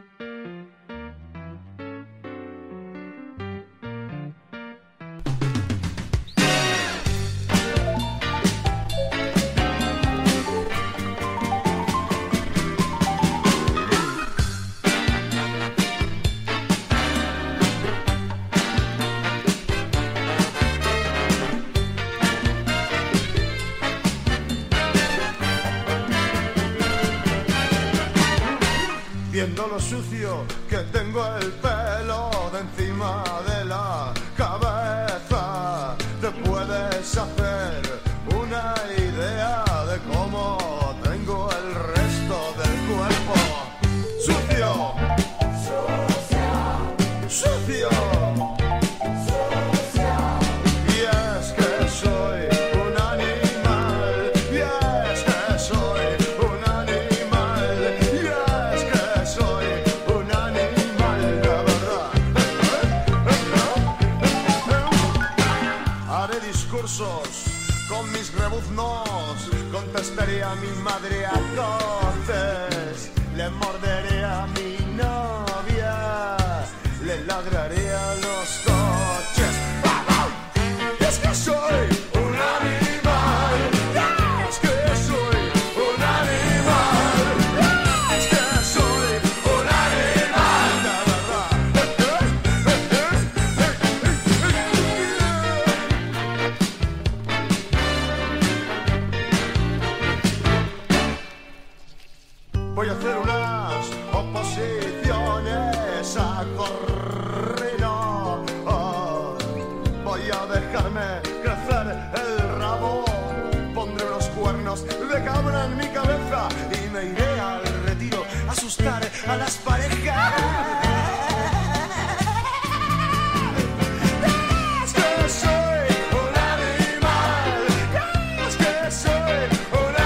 Viendo lo sucio que tengo el pelo de encima de la cabeza, te puedes hacer una idea de cómo tengo el resto del cuerpo. Sucio, sucio, sucio. Y es que soy un animal, y es que soy un animal, y es que soy un animal de verdad. Haré discursos con mis rebuznos, contestaré a mi madre a voces, le morderé a mi novia, le ladraré a los coches. Y es que soy un animal, y es que soy un animal, y es que soy un animal de verdad. Voy a hacer unas oposiciones a Corrino. Voy a dejarme crecer el rabo. Pondré unos cuernos de cabra en mi cabeza y me iré al retiro a asustar a las parejas. Es que soy un animal, es que soy un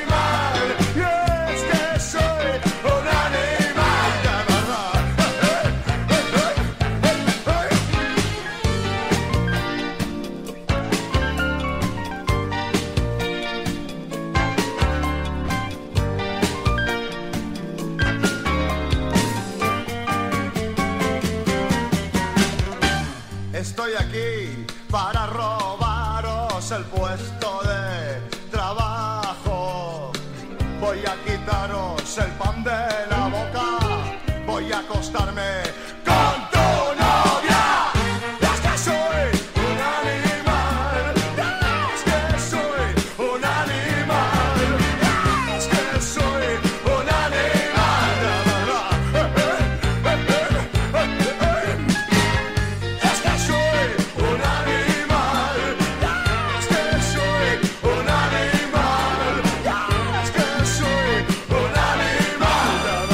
animal, es que soy un animal de verdad. estoy aquí para robaros el puesto de trabajo. Voy a quitaros el pan de la boca, voy a acostarme con tu novia. Es que soy un animal, es que soy un animal, es que soy un animal, es que soy un animal, es que soy un animal, es que soy un animal.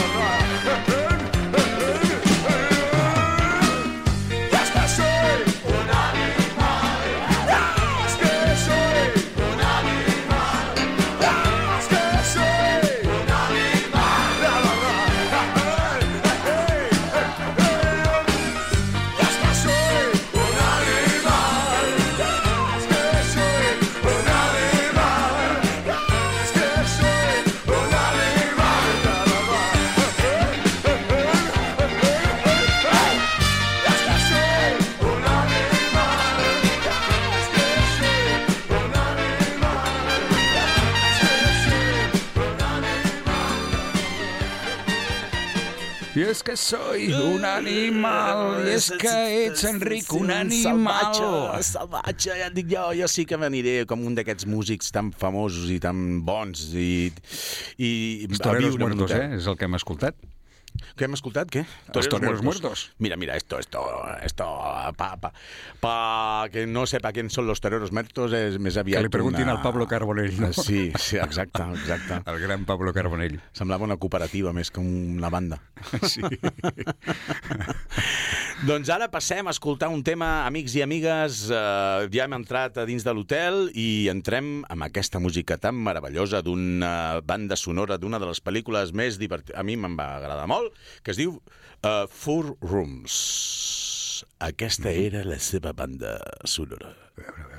I és que soy un animal, i és que ets, Enric, un animal.
Salvatge, ja et dic jo sí que m'aniré com un d'aquests músics tan famosos i tan bons i
Els toreros muertos, és el que hem escoltat.
Què hem escoltat, què?
Els toreros muertos.
Mira, esto, que no sepa quién son los toreros muertos és més aviat
que li preguntin al Pablo Carbonell, no?
Sí, exacte.
El gran Pablo Carbonell.
Semblava una cooperativa més que una banda.
Sí.
Doncs ara passem a escoltar un tema, amics i amigues. Ja hem entrat a dins de l'hotel i entrem amb aquesta música tan meravellosa d'una banda sonora d'una de les pel·lícules més divertides. A mi me'n va agradar molt, que es diu Four Rooms. Aquesta era la seva banda sonora.
A veure.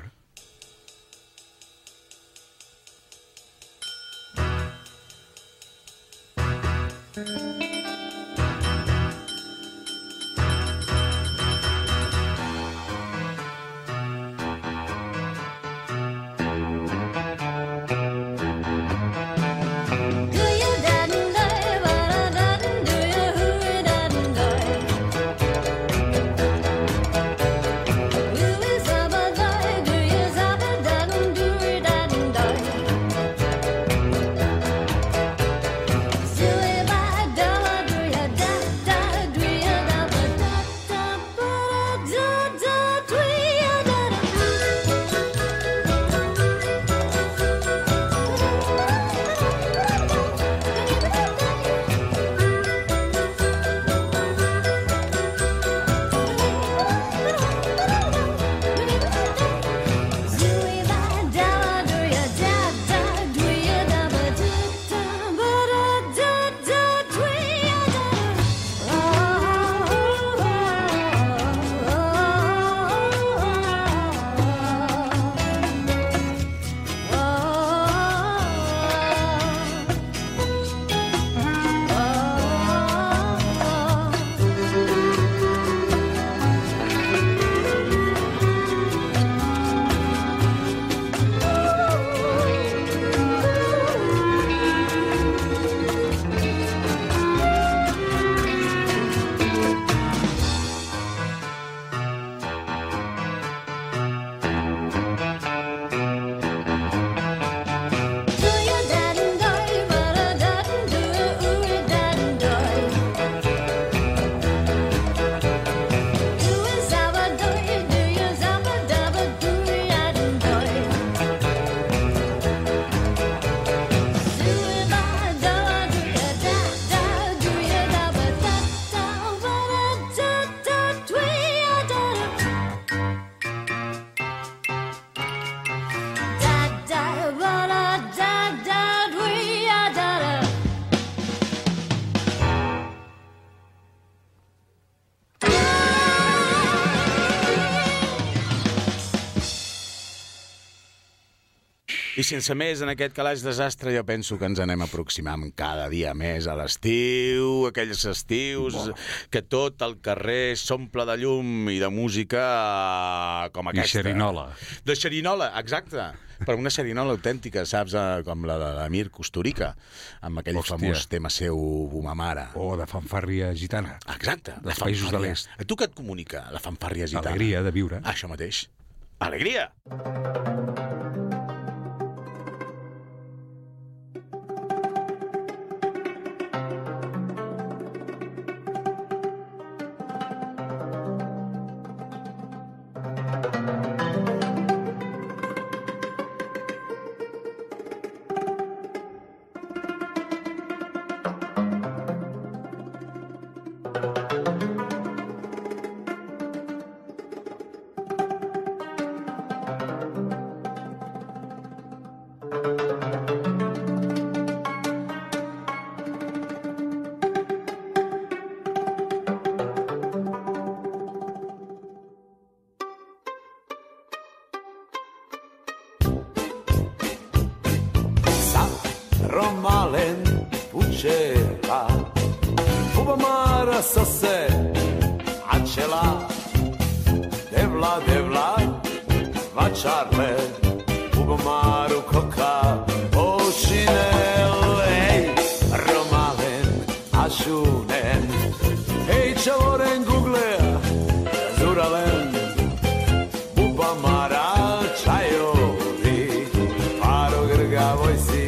Silly my dog.
I sense més, en aquest calaix desastre, jo penso que ens anem aproximant cada dia més a l'estiu, aquells estius que tot el carrer s'omple de llum i de música com aquesta.
I xerinola.
De xerinola, exacte. Però una xerinola autèntica, saps? Com la de l'Amir Kusturica, amb aquell famós tema seu, Bumamara.
O de fanfàrria gitana.
Exacte.
Dels països de l'est.
A tu què et comunica la fanfàrria gitana?
Alegria de viure.
Això mateix. Alegria!
Romalen puceva Bubamara sase Acela Devla Vačarle Bubamaru koka Ošinel Romalen Ašunen Hej čavoren Google Zuralen Bubamara čajori Paro grga vojsi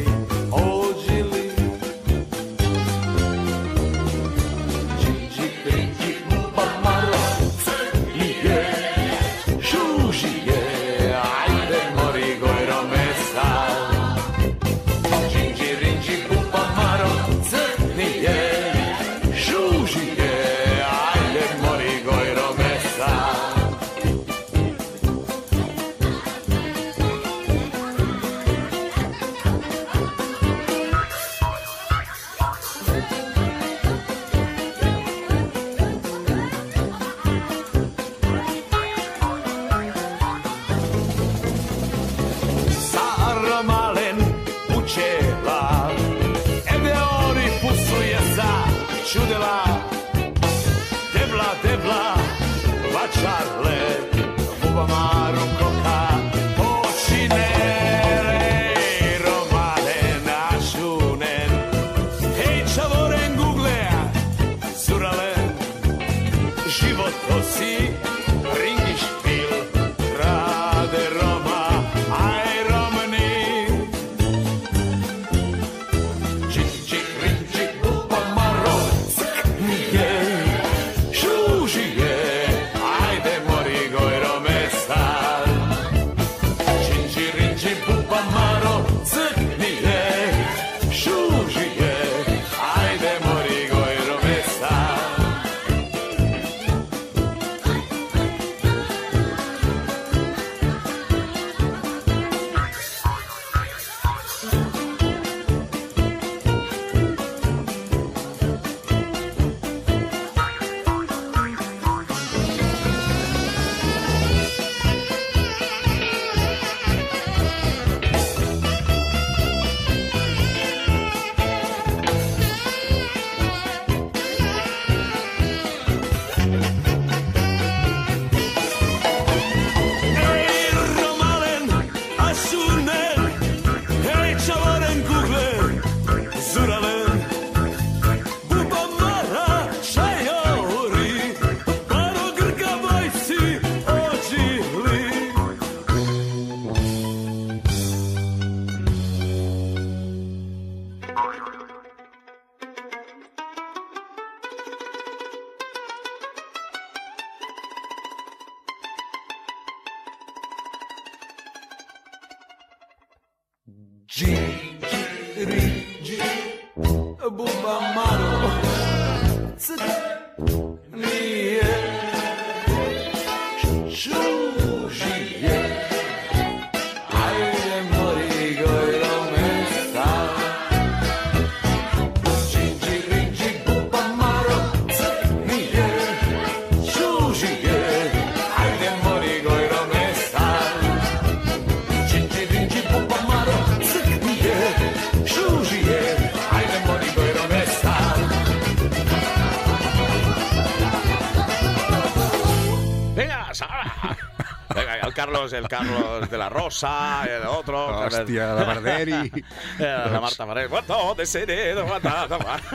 Carlos de la Rosa, el otro...
Hòstia, la Barderi...
La Marta Ferrer. Guató de sereno, guató...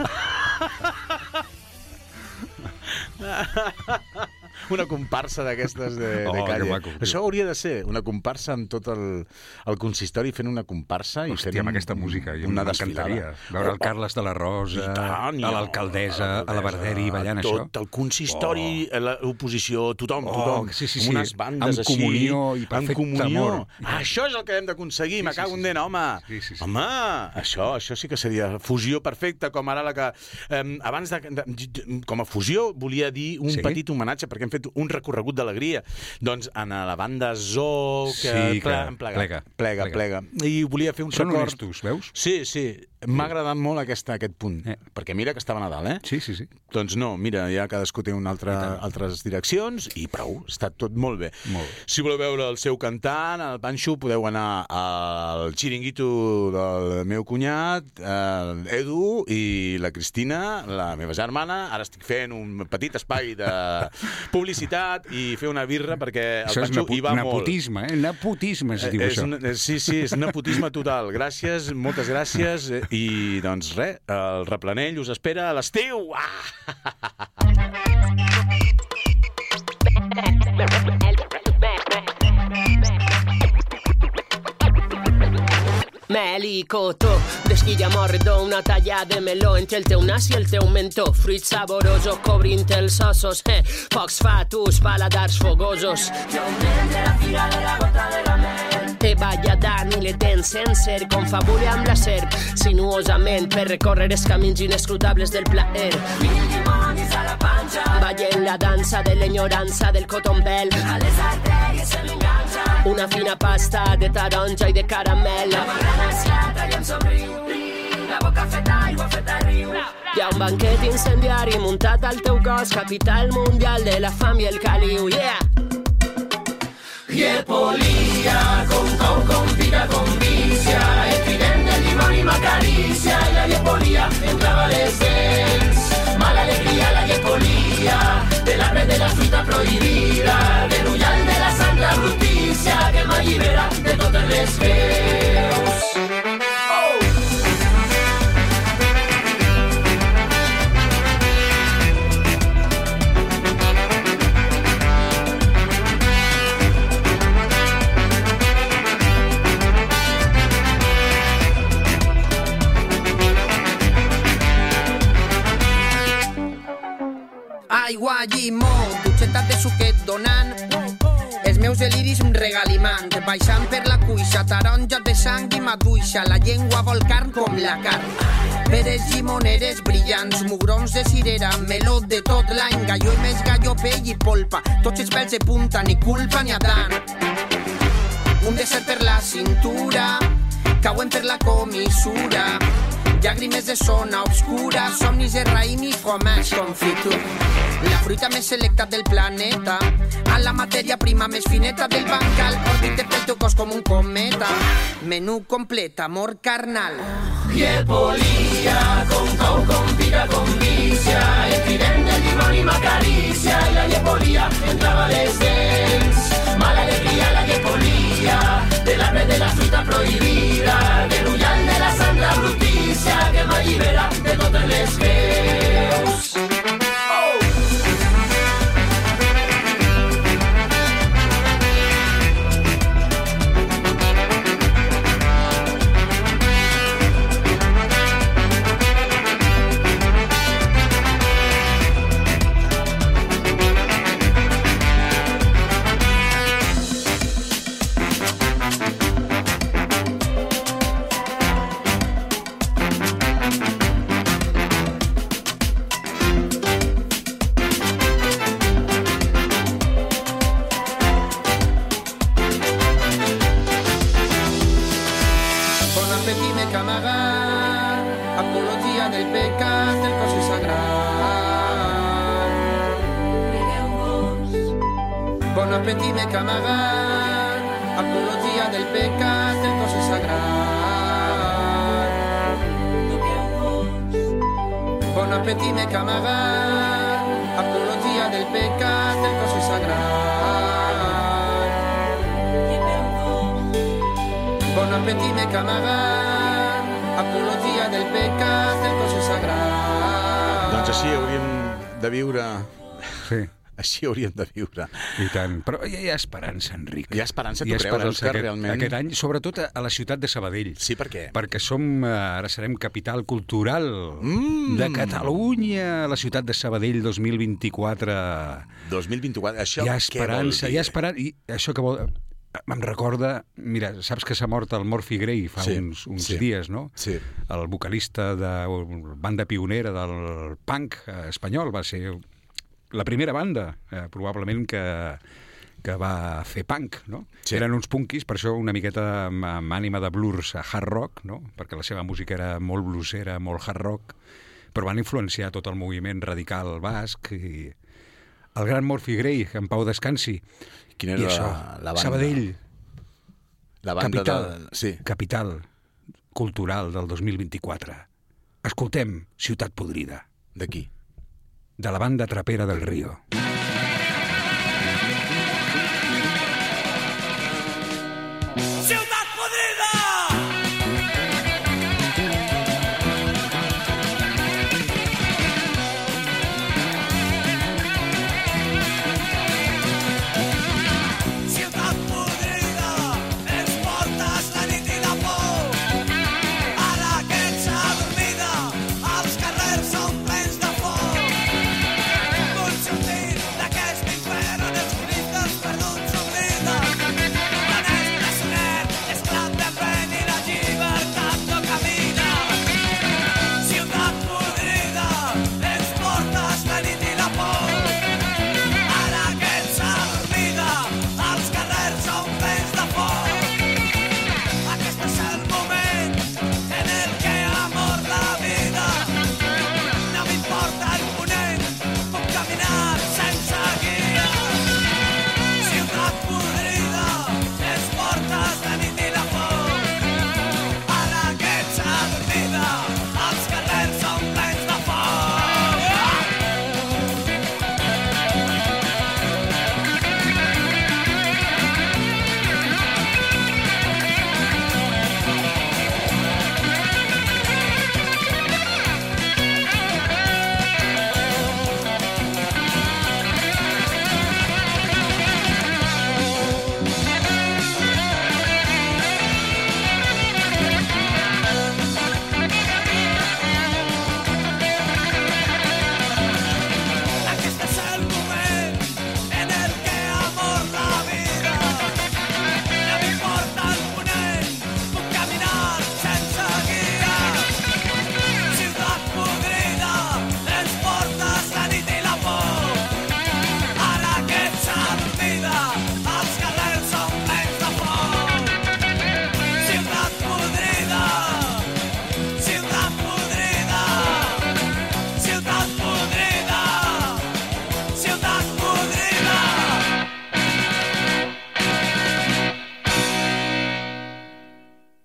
Una comparsa d'aquestes de calle. Això hauria de ser una comparsa amb tot el consistori fent una comparsa i fent
amb aquesta música.
Una desfilada.
Veure el Carles de la Rosa, a l'alcaldessa, a la Barderi ballant això.
Tot el consistori, l'oposició, tothom.
Sí.
Unes bandes
així. Amb comunió i perfecte amor.
Això és el que hem de aconseguir, me cago en dent, home. Home, això sí que seria fusió perfecta, com ara la que... Abans com a fusió volia dir un petit homenatge, perquè hem fet un recorregut d'alegria. Doncs en la banda Zoo, que plega. I volia fer un record...
Són honestos, veus?
Sí. M'ha agradat molt aquest punt. Perquè mira que estava Nadal, eh?
Sí.
Doncs no, mira, ja cadascú té altres direccions i prou, està tot molt bé. Si voleu veure el seu cantant, el Panxo, podeu anar al xiringuito del meu cunyat, l'Edu i la Cristina, la meva germana. Ara estic fent un petit espai de publicitat i fer una birra perquè el Panxo hi va molt.
Nepotisme, nepotisme es diu això.
Sí, és nepotisme total. Gràcies, moltes gràcies. I, doncs, res, el replanell us espera a l'estiu!
Melicotó, d'esquilla morredor, una talla de meló entre el teu nas i el teu mentó. Fruits saborosos cobrint els ossos, pocs fatus, paladars fogosos. Que augment de la fira de la gota de la mel. Te vaya dan i le tens sencer, confabule amb la serp, sinuosament per recórrer els camins inescrutables del plaer. Mil dimonis a la panxa, ballen la dansa de l'enyorança del cotombel. A les artèries se m'enganxa una fina pasta de taronja i de caramel. La barrana esclata i em somriu, la boca feta aigua, feta riu. Hi ha un banquet incendiari muntat al teu cos, capital mundial de la fam i el caliu, yeah! Yepoliya, con cau, con pica, con vicia, el trident del limón y m'acaricia, i la Yepoliya entrava a les dents. Mala alegria, la Yepoliya, de l'arbre de la fruita prohibida, de l'ullal de la santa brutícia, que m'allibera de totes les veus. Aigua, llimó, dutxetes de suquet donant els meus deliris regalimant, baixant per la cuixa, taronja de sang i maduixa, la llengua vol carn com la carn. Peres llimoneres brillants, mugrons de cirera, meló de tot l'any, galló i més galló, pell i polpa, tots els pèls de punta, ni culpa ni Adán. Un desert per la cintura, cauen per la comissura, llàgrimes de zona obscura, somnis de raïm i fromage confitur. La fruita més selecta del planeta, a la matèria prima més fineta del bancal, orbite pel teu cos com un cometa. Menú complet, amor carnal. Yepoliya, con cau, con pica, con vicia, el trident del limón i m'acaricia, i la Yepoliya entrava a les dents. Mala alegria, la Yepoliya, de l'arbre de la fruita prohibida, de l'ullal de la santa brutícia, que m'allibera de totes les veus. Petit me camagat, apologia del pecat, del cos sagrat. Bon appetit me camagat, apologia del pecat, del cos sagrat. amagat, apologia del pecat, del cos sagrat.
Doncs així hauríem de viure...
Sí.
Així hauríem de viure.
I tant. Però ja hi ha esperança, Enric.
Hi ha esperança, tu creus, Òscar, realment?
Aquest any, sobretot a la ciutat de Sabadell.
Sí, per què?
Perquè ara serem capital cultural de Catalunya, la ciutat de Sabadell 2024.
2024, això
hi ha
què vol
esperança,
dir?
hi ha esperança. I això que vol... Em recorda... Mira, saps que s'ha mort el Murphy Gray fa uns dies, no?
Sí.
El vocalista de banda pionera del punk espanyol, va ser la primera banda, probablement, que va fer punk, no? Sí. Eren uns punkis, per això una miqueta amb ànima de blues a hard rock, no? Perquè la seva música era molt bluesera, molt hard rock, però van influenciar tot el moviment radical basc i el gran Murphy Gray, que en pau descansi.
Quina era la banda?
Sabadell,
la banda
capital cultural del 2024. Escoltem Ciutat Podrida.
De qui?
De la banda trapera del Río.